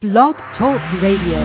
Blog Talk Radio.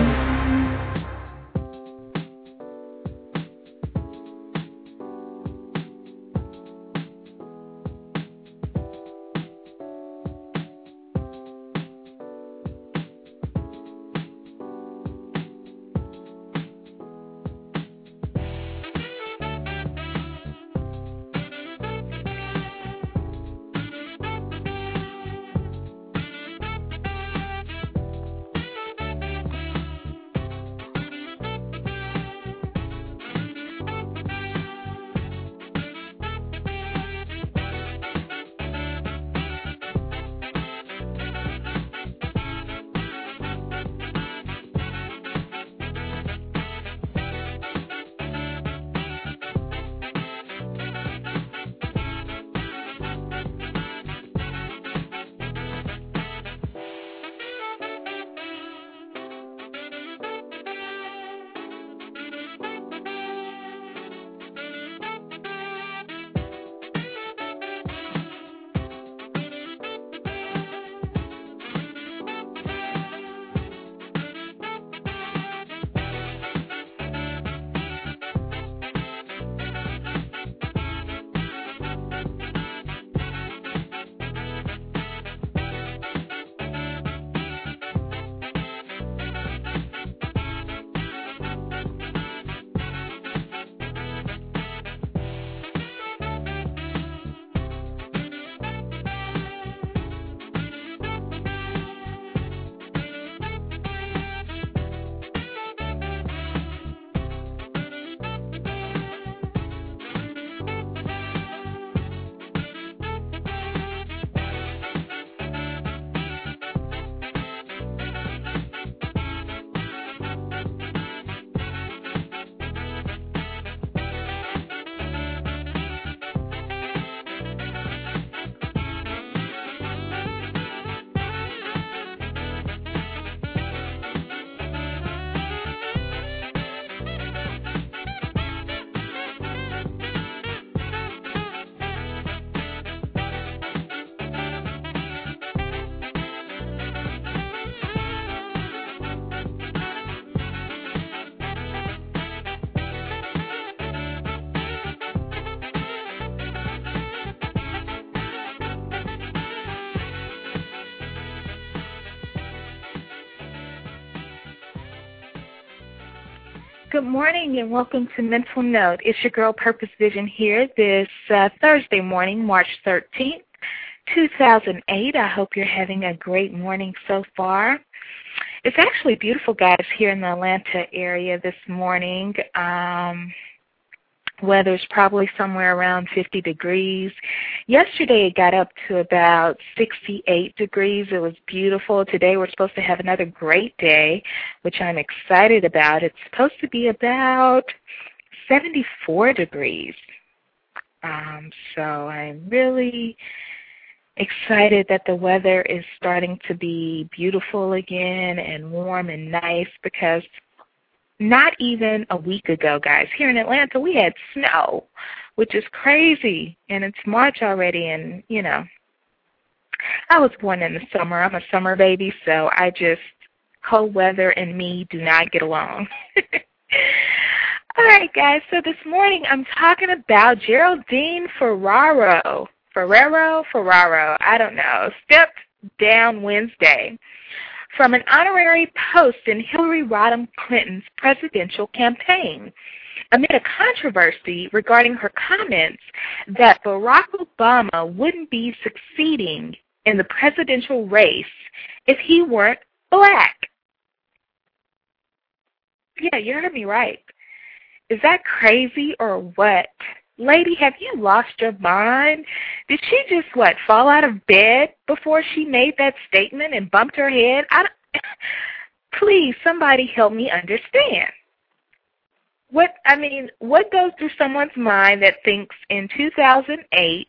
Good morning and welcome to Mental Note. It's your girl Purpose Vision here this Thursday morning, March 13th, 2008. I hope you're having a great morning so far. It's actually beautiful, guys, here in the Atlanta area this morning. Weather's probably somewhere around 50 degrees. Yesterday it got up to about 68 degrees. It was beautiful. Today we're supposed to have another great day, which I'm excited about. It's supposed to be about 74 degrees. So I'm really excited that the weather is starting to be beautiful again and warm and nice, because not even a week ago, guys, here in Atlanta, we had snow, which is crazy, and it's March already, and, you know, I was born in the summer. I'm a summer baby, so cold weather and me do not get along. All right, guys, so this morning I'm talking about Geraldine Ferraro, I don't know, stepped down Wednesday from an honorary post in Hillary Rodham Clinton's presidential campaign amid a controversy regarding her comments that Barack Obama wouldn't be succeeding in the presidential race if he weren't black. Yeah, you heard me right. Is that crazy or what? Lady, have you lost your mind? Did she just, fall out of bed before she made that statement and bumped her head? Please, somebody help me understand. What goes through someone's mind that thinks in 2008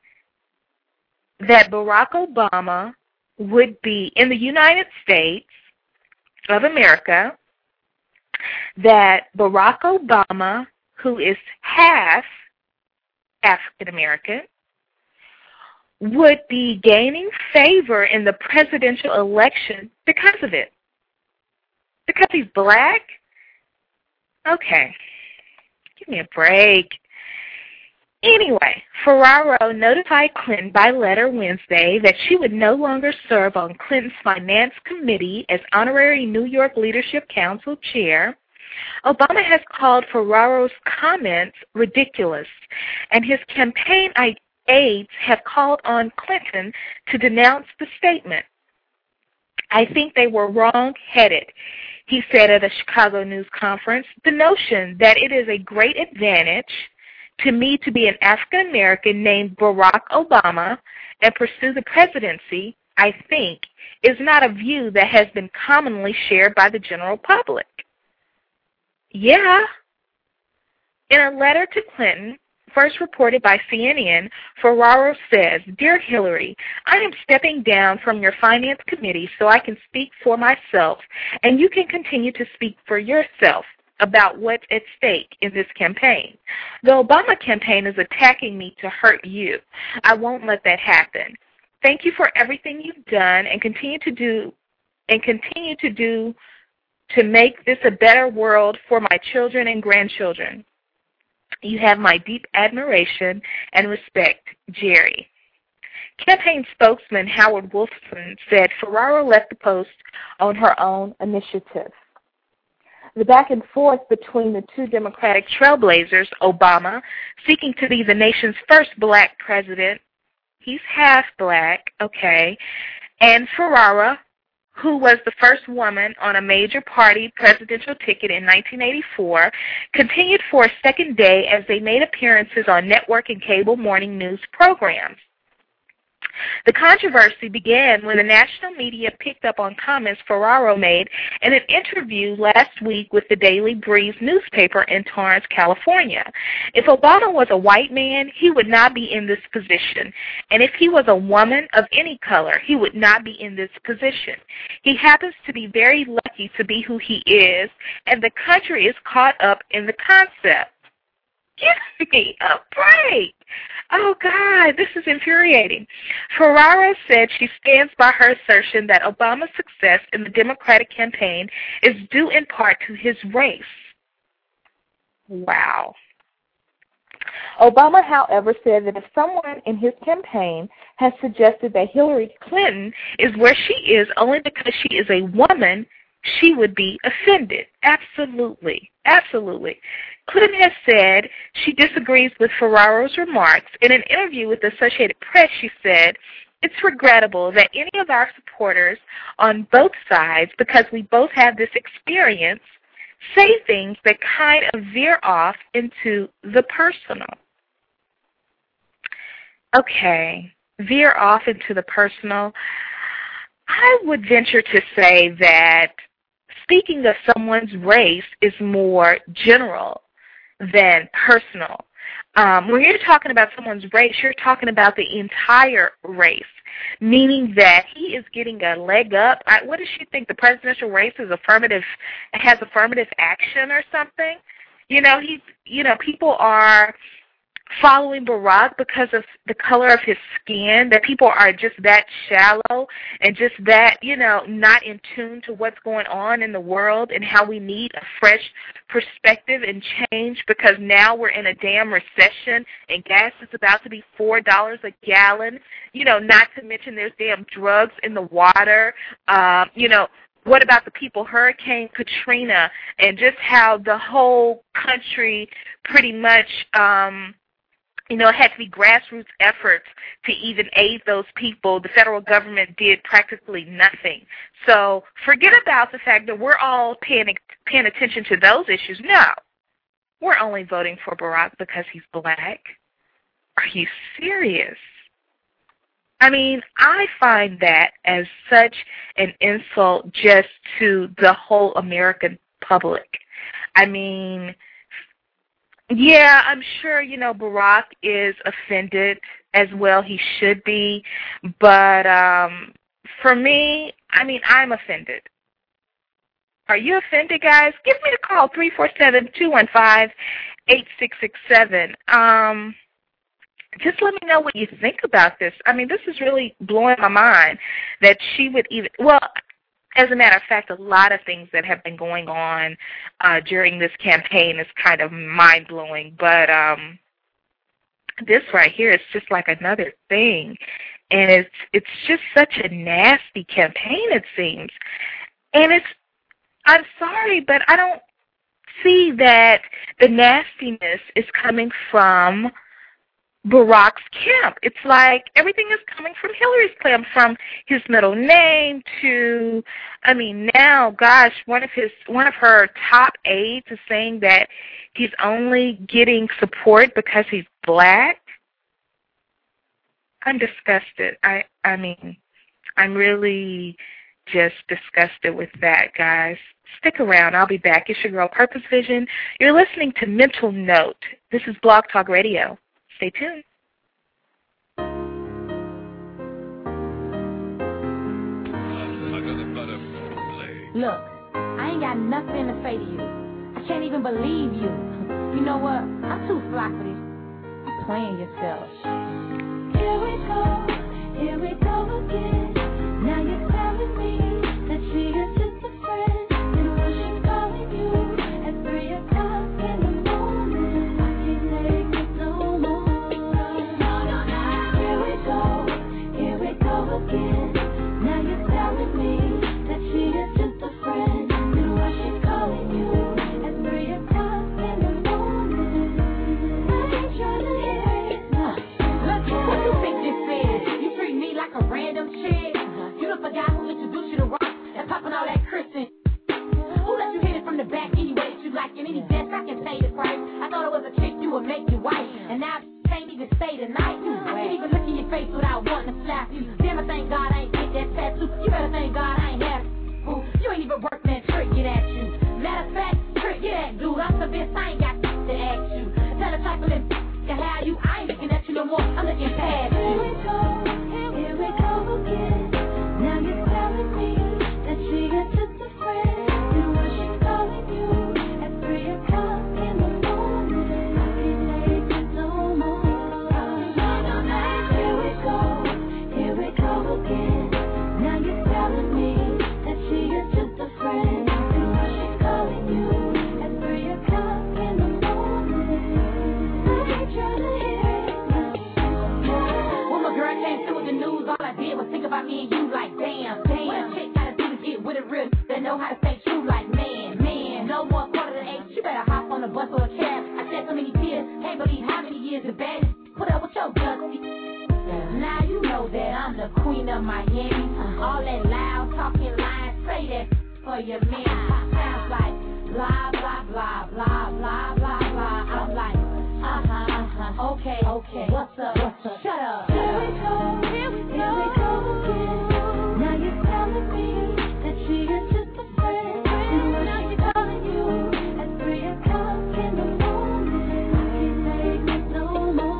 that Barack Obama would be in the United States of America, that Barack Obama, who is half African American, would be gaining favor in the presidential election because of it. Because he's black? Okay. Give me a break. Anyway, Ferraro notified Clinton by letter Wednesday that she would no longer serve on Clinton's Finance Committee as honorary New York Leadership Council chair. Obama has called Ferraro's comments ridiculous, and his campaign aides have called on Clinton to denounce the statement. I think they were wrong-headed, he said at a Chicago news conference. The notion that it is a great advantage to me to be an African American named Barack Obama and pursue the presidency, I think, is not a view that has been commonly shared by the general public. Yeah. In a letter to Clinton, first reported by CNN, Ferraro says, Dear Hillary, I am stepping down from your Finance Committee so I can speak for myself, and you can continue to speak for yourself about what's at stake in this campaign. The Obama campaign is attacking me to hurt you. I won't let that happen. Thank you for everything you've done and continue to do to make this a better world for my children and grandchildren. You have my deep admiration and respect, Jerry. Campaign spokesman Howard Wolfson said Ferraro left the post on her own initiative. The back and forth between the two Democratic trailblazers, Obama, seeking to be the nation's first black president, he's half black, okay, and Ferraro, who was the first woman on a major party presidential ticket in 1984, continued for a second day as they made appearances on network and cable morning news programs. The controversy began when the national media picked up on comments Ferraro made in an interview last week with the Daily Breeze newspaper in Torrance, California. If Obama was a white man, he would not be in this position. And if he was a woman of any color, he would not be in this position. He happens to be very lucky to be who he is, and the country is caught up in the concept. Give me a break. Oh, God, this is infuriating. Ferraro said she stands by her assertion that Obama's success in the Democratic campaign is due in part to his race. Wow. Obama, however, said that if someone in his campaign has suggested that Hillary Clinton is where she is only because she is a woman, she would be offended. Absolutely. Absolutely. Clinton has said she disagrees with Ferraro's remarks. In an interview with the Associated Press, she said, it's regrettable that any of our supporters on both sides, because we both have this experience, say things that kind of veer off into the personal. Okay, veer off into the personal. I would venture to say that speaking of someone's race is more general than personal. When you're talking about someone's race, you're talking about the entire race, meaning that he is getting a leg up. What does she think? The presidential race is has affirmative action or something? People are following Barack because of the color of his skin, that people are just that shallow and just that, not in tune to what's going on in the world and how we need a fresh perspective and change because now we're in a damn recession and gas is about to be $4 a gallon, not to mention there's damn drugs in the water, What about the people, Hurricane Katrina, and just how the whole country pretty much, it had to be grassroots efforts to even aid those people. The federal government did practically nothing. So forget about the fact that we're all paying attention to those issues. No, we're only voting for Barack because he's black. Are you serious? I mean, I find that as such an insult just to the whole American public. I mean, yeah, I'm sure, Barack is offended as well. He should be. But for me, I'm offended. Are you offended, guys? Give me a call, 347-215-8667. Just let me know what you think about this. This is really blowing my mind that she would even, As a matter of fact, a lot of things that have been going on during this campaign is kind of mind-blowing. But this right here is just like another thing. And it's just such a nasty campaign, it seems. And I'm sorry, but I don't see that the nastiness is coming from Barack's camp. It's like everything is coming from Hillary's camp, from his middle name to, I mean, now, gosh, one of her top aides is saying that he's only getting support because he's black. I'm disgusted. I mean, I'm really just disgusted with that, guys. Stick around. I'll be back. It's your girl, Purpose Vision. You're listening to Mental Note. This is Blog Talk Radio. Stay tuned. Look, I ain't got nothing to say to you. I can't even believe you. You know what? I'm too fly for this. You're playing yourself. Here we go again. Now you're telling me that she is just a friend. And what she's calling you at 3 o'clock in the morning. I can't take it no more. No. Here we go again. Now you're telling me that she is just a friend. And what she's calling you at 3 o'clock in the morning. I ain't trying to hear it. Look, what you think this is? You treat me like a random chick. You look for guy who introduced you to rock and popping all that Christian. Who let you hit it from the back anyway that you like? And any best I can pay the price. I thought it was a chick you would make you white. And now I can't even stay tonight. I can't even look in your face without wanting to slap you. Damn, I thank God I ain't get that tattoo. You better thank God I ain't have it. You ain't even work, man. Trick, get at you. Matter of fact, Trick, get at dude. I'm convinced I ain't got to ask you. Tell the type of this to have you. I ain't looking at you no more. I'm looking past you. Here we go again. Now you're telling me that she is just a friend. And what she's calling you at 3 o'clock in the morning. I can't take it no more. Here we go again. Now you're telling me that she is just a friend. And what she's calling you at 3 o'clock in the morning. I ain't trying to hear it. When my girl came through with the news, all I did was think about me and you like, damn. What a chick gotta do to get with a real that know how to stay true like man. No more quarter to 8, you better hop on a bus or a cab. I shed so many tears, can't believe how many years the bad put up with your gutsy. Now you know that I'm the queen of Miami. All that loud talking lines, say that for your man. Sounds like blah, blah, blah, blah, blah, blah, blah. I'm like, okay, what's up? Shut up. Here we go again. Now you're telling me that she is just a friend. And what she's calling you at 3 o'clock in the morning. I can't take it no more.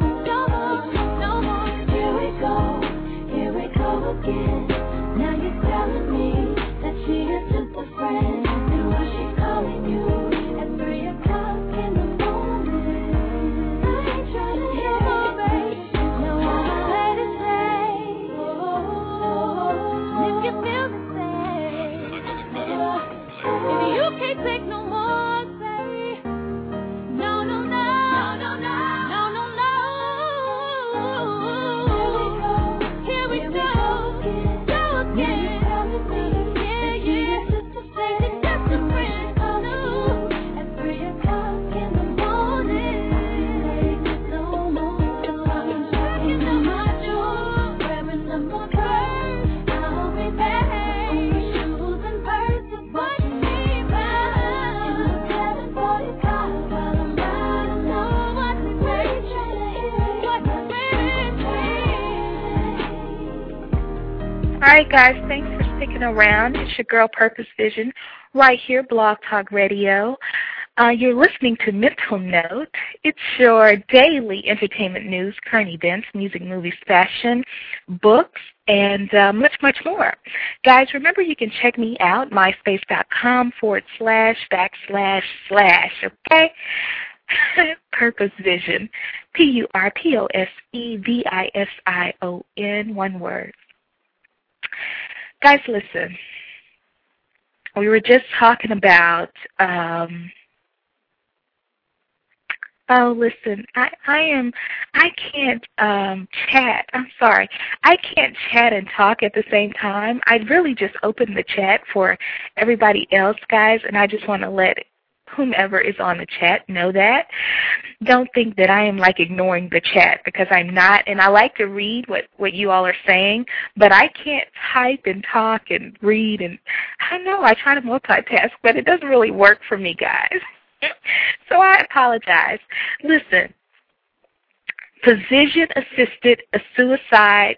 Here we go again. Now you're telling me that she is just a friend. And what she's calling you at 3 o'clock in the morning. I ain't trying to hear it, baby. No, I'm let it say. If you feel the same, if you can't take no more, say no, no, no. Here we go again. Yeah. Just a friend. At 3 o'clock in the morning. No more. I'm knocking on my door, wearing my purse. I'll be back. Only shoes and purse is what you need. In the 745 while I'm riding on what's great. All right, guys, thanks for sticking around. It's your girl, Purpose Vision, right here, Blog Talk Radio. You're listening to Mental Note. It's your daily entertainment news, current events, music, movies, fashion, books, and much, much more. Guys, remember you can check me out, myspace.com // okay? Purpose Vision, PURPOSEVISION, one word. Guys, listen. We were just talking about, oh, listen, I can't chat. I'm sorry. I can't chat and talk at the same time. I really just opened the chat for everybody else, guys, and I just want to let whomever is on the chat know that. Don't think that I am like ignoring the chat, because I'm not, and I like to read what you all are saying, but I can't type and talk and read, and I know I try to multitask, but it doesn't really work for me, guys. So I apologize. Listen, physician-assisted suicide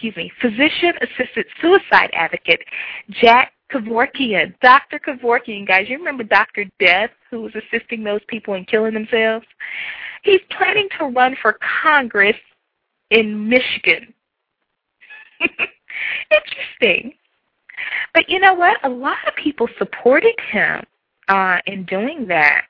advocate Jack Kevorkian, Dr. Kevorkian, guys, you remember Dr. Death, who was assisting those people in killing themselves? He's planning to run for Congress in Michigan. Interesting. But you know what? A lot of people supported him in doing that.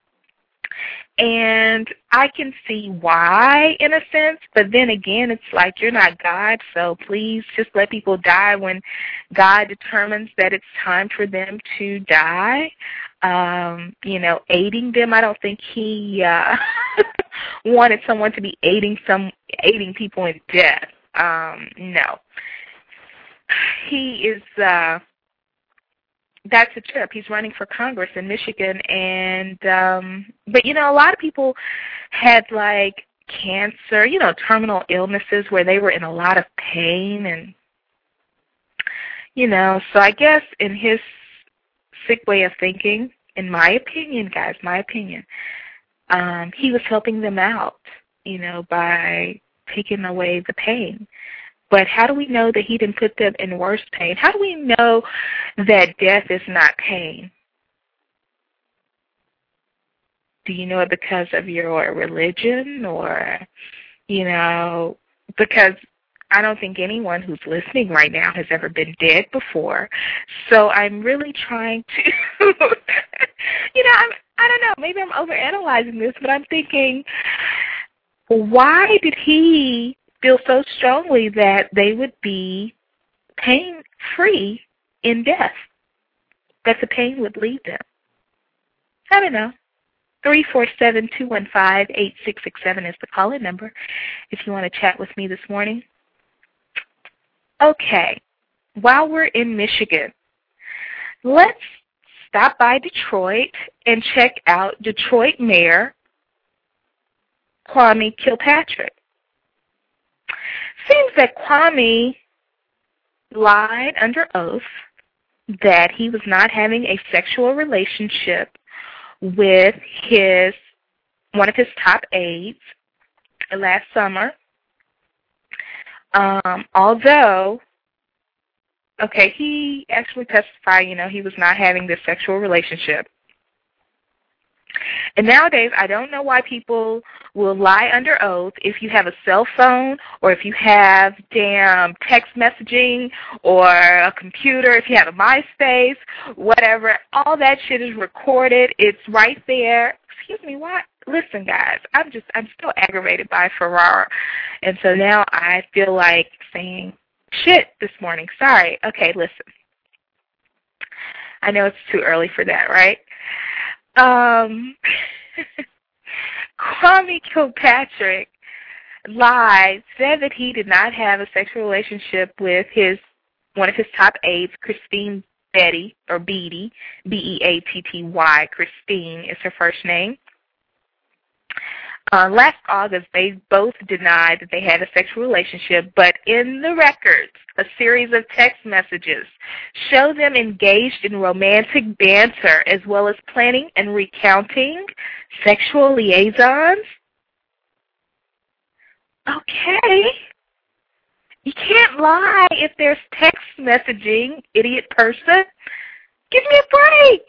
And I can see why, in a sense, but then again, it's like you're not God, so please just let people die when God determines that it's time for them to die. Aiding them, I don't think he wanted someone to be aiding people in death. No. He is... That's a trip. He's running for Congress in Michigan, and but a lot of people had like cancer, terminal illnesses where they were in a lot of pain, and so I guess in his sick way of thinking, in my opinion, guys, he was helping them out, by taking away the pain. But how do we know that he didn't put them in worse pain? How do we know that death is not pain? Do you know it because of your religion, or, because I don't think anyone who's listening right now has ever been dead before. So I'm really trying to, I don't know, maybe I'm overanalyzing this, but I'm thinking, why did he feel so strongly that they would be pain-free in death, that the pain would leave them? I don't know. 347-215-8667 is the call-in number if you want to chat with me this morning. Okay, while we're in Michigan, let's stop by Detroit and check out Detroit Mayor Kwame Kilpatrick. Seems that Kwame lied under oath that he was not having a sexual relationship with one of his top aides last summer. Although, he actually testified, he was not having this sexual relationship. And nowadays, I don't know why people will lie under oath if you have a cell phone, or if you have damn text messaging, or a computer, if you have a MySpace, whatever. All that shit is recorded. It's right there. Excuse me, what? Listen, guys, I'm still aggravated by Ferrara. And so now I feel like saying shit this morning. Sorry. Okay, listen. I know it's too early for that, right? Kwame Kilpatrick lied, said that he did not have a sexual relationship with one of his top aides, Christine Beatty, or Beatty, Beatty. Christine is her first name. Last August, they both denied that they had a sexual relationship, but in the records, a series of text messages show them engaged in romantic banter, as well as planning and recounting sexual liaisons. Okay. You can't lie if there's text messaging, idiot person. Give me a break.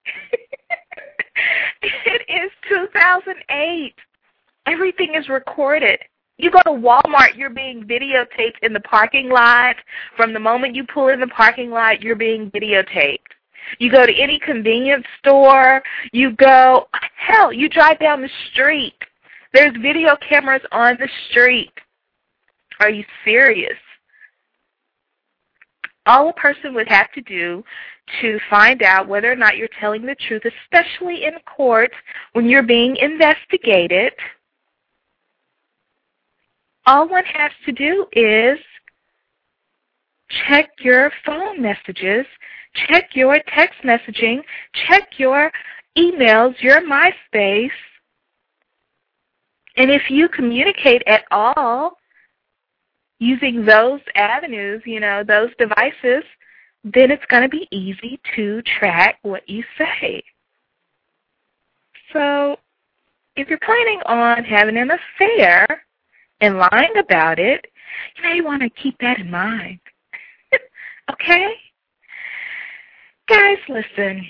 It is 2008. Everything is recorded. You go to Walmart, you're being videotaped in the parking lot. From the moment you pull in the parking lot, you're being videotaped. You go to any convenience store, you drive down the street. There's video cameras on the street. Are you serious? All a person would have to do to find out whether or not you're telling the truth, especially in court when you're being investigated. All one has to do is check your phone messages, check your text messaging, check your emails, your MySpace, and if you communicate at all using those avenues, those devices, then it's going to be easy to track what you say. So if you're planning on having an affair and lying about it, you want to keep that in mind. Okay? Guys, listen,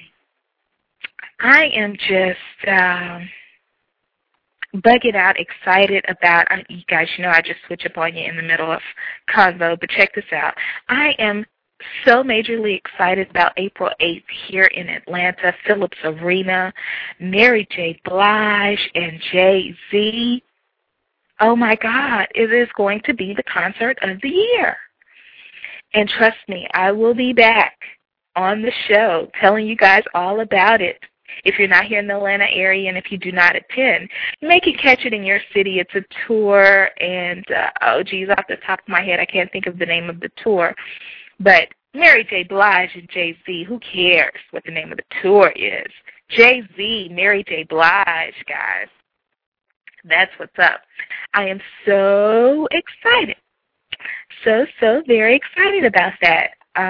I am just bugging out, excited about, you guys, I just switch up on you in the middle of convo, but check this out. I am so majorly excited about April 8th here in Atlanta, Phillips Arena, Mary J. Blige and Jay-Z. Oh my God, it is going to be the concert of the year. And trust me, I will be back on the show telling you guys all about it. If you're not here in the Atlanta area and if you do not attend, you may can catch it in your city. It's a tour, and, off the top of my head, I can't think of the name of the tour. But Mary J. Blige and Jay-Z, who cares what the name of the tour is? Jay-Z, Mary J. Blige, guys. That's what's up. I am so excited. So very excited about that.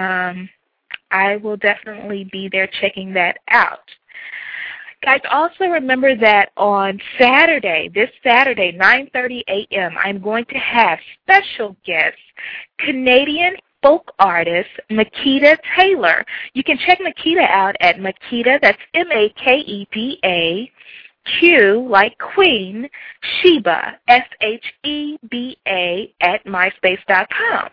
I will definitely be there checking that out. Guys, also remember that on Saturday, this Saturday, 9:30 a.m., I'm going to have special guest, Canadian folk artist Makeda Taylor. You can check Makeda out at Makeda, that's Makeda, Q like Queen, Sheba, Sheba, at myspace.com.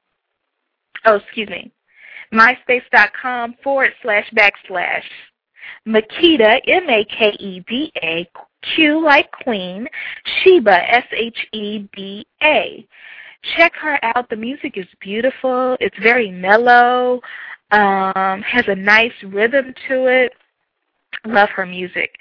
Oh, excuse me. myspace.com // Makeda, Makeda, Q like Queen, Sheba, Sheba. Check her out. The music is beautiful. It's very mellow, has a nice rhythm to it. Love her music.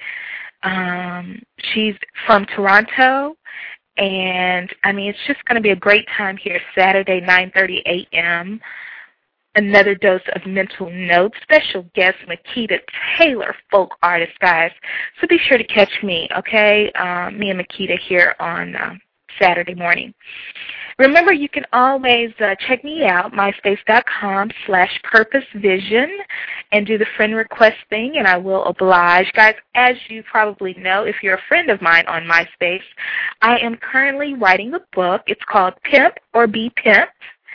She's from Toronto, and, it's just going to be a great time here Saturday, 9:30 a.m., Another dose of mental notes. Special guest, Makeda Taylor, folk artist, guys. So be sure to catch me, okay? Me and Makeda here on Saturday morning. Remember, you can always check me out, myspace.com /purposevision, and do the friend request thing, and I will oblige. Guys, as you probably know, if you're a friend of mine on MySpace, I am currently writing a book. It's called Pimp or Be Pimped.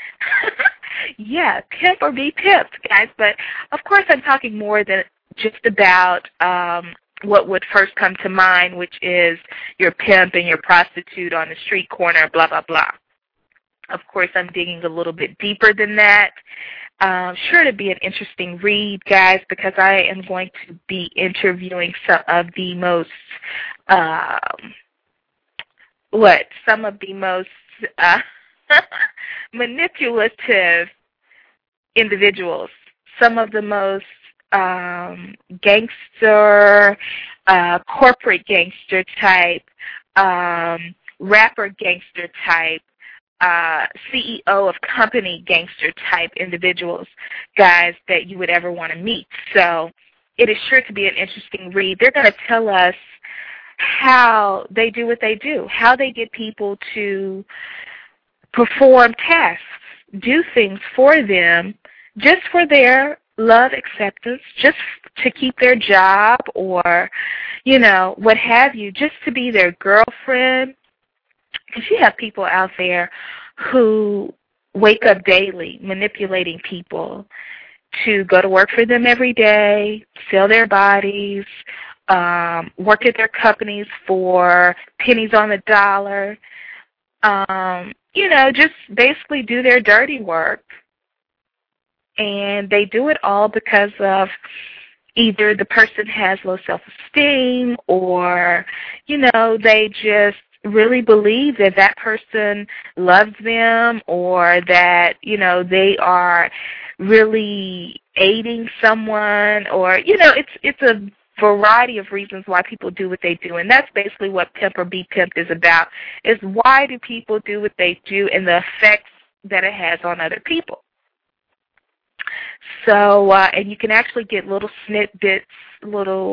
Yeah, pimp or be pimped, guys. But, of course, I'm talking more than just about what would first come to mind, which is your pimp and your prostitute on the street corner, blah, blah, blah. Of course, I'm digging a little bit deeper than that. Sure to be an interesting read, guys, because I am going to be interviewing some of the most manipulative individuals, some of the most gangster, corporate gangster type, rapper gangster type, CEO of company gangster type individuals, guys, that you would ever want to meet. So it is sure to be an interesting read. They're going to tell us how they do what they do, how they get people to perform tasks, do things for them, just for their love acceptance, just to keep their job or, what have you, just to be their girlfriend. Because you have people out there who wake up daily manipulating people to go to work for them every day, sell their bodies, work at their companies for pennies on the dollar, just basically do their dirty work. And they do it all because of either the person has low self-esteem or, they just really believe that that person loves them or that, they are really aiding someone, or, you know, it's a variety of reasons why people do what they do, and that's basically what Pimp or Be Pimped is about, is why do people do what they do and the effects that it has on other people. So, and you can actually get little snippets, little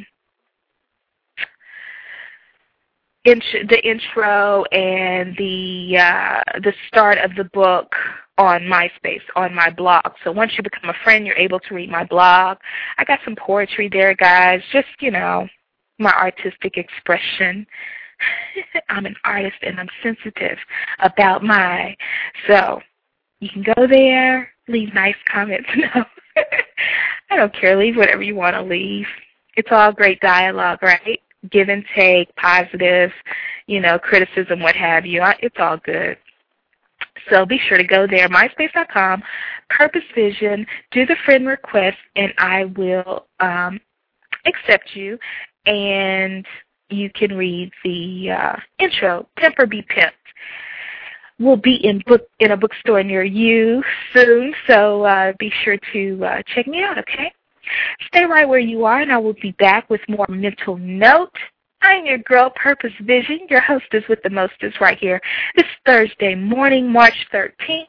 the intro and the start of the book on MySpace, on my blog. So once you become a friend, you're able to read my blog. I got some poetry there, guys, just, you know, my artistic expression. I'm an artist and I'm sensitive about so you can go there, leave nice comments. No, I don't care. Leave whatever you want to leave. It's all great dialogue, right? Give and take, positive, you know, criticism, what have you. It's all good. So be sure to go there, myspace.com, Purpose Vision, do the friend request, and I will accept you, and you can read the intro, Pimp or Be Pimped. We'll be in a bookstore near you soon, so be sure to check me out, okay? Stay right where you are, and I will be back with more Mental Note. I'm your girl, Purpose Vision, your hostess with the mostest right here. This Thursday morning, March 13th,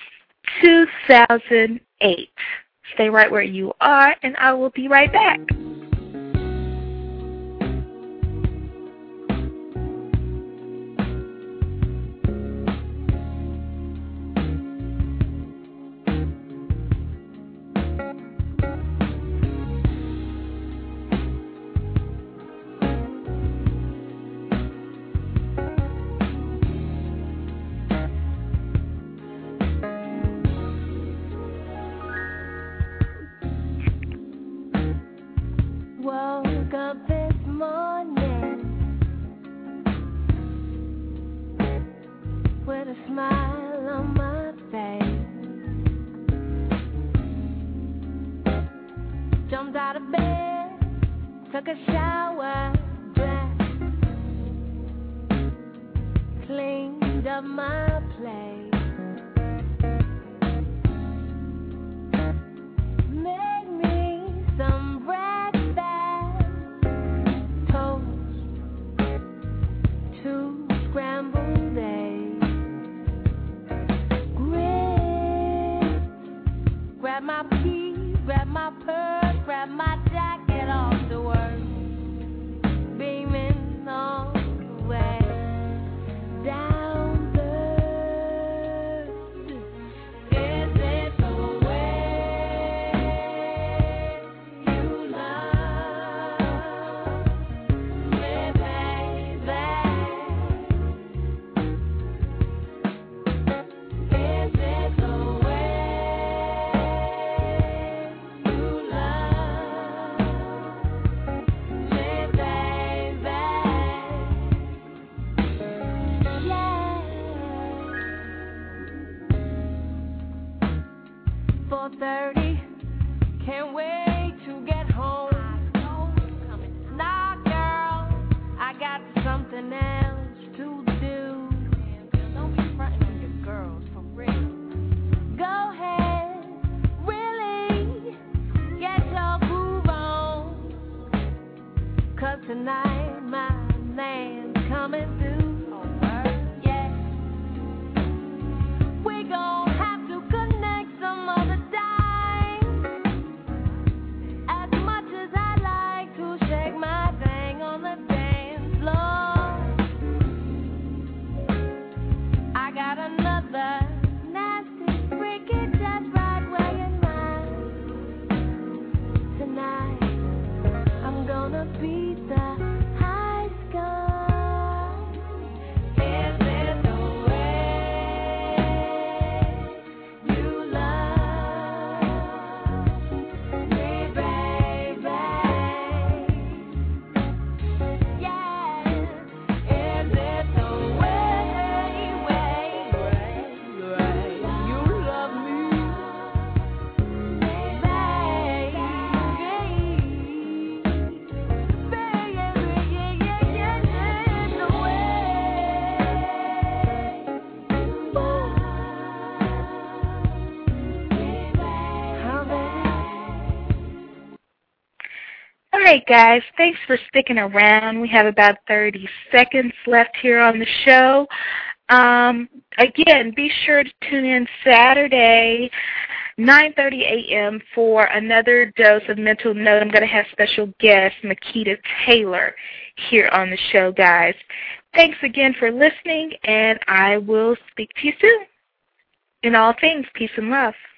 2008. Stay right where you are, and I will be right back. Woke up this morning with a smile on my face. Jumped out of bed, took a shower, dressed, cleaned up my place. Made me some breakfast, toast, 2 scrambled eggs, grits, grabbed my keys, grabbed my purse, grabbed my jacket off to work, beaming all the way down third. Is it the way you love me, baby? Is it the way you love me, baby? Yeah. 4:30, can't wait to get home. Nah, girl, I got something else to do. Don't be fronting on your girls, for real. Go ahead, really, get your groove on. 'Cause tonight my man's coming through. Yeah. We gon' have to connect some other time. As much as I like to shake my thing on the dance floor, I got another nasty freaky just right where you're mine. Tonight, I'm gonna beat the high score. Is it the way you love me, baby? Yeah. Is it the way you love me, baby? right, guys. Thanks for sticking around. We have about 30 seconds left here on the show. Again, be sure to tune in Saturday, 9:30 a.m. for another dose of Mental Note. I'm going to have special guest Makita Taylor here on the show, guys. Thanks again for listening, and I will speak to you soon. In all things, peace and love.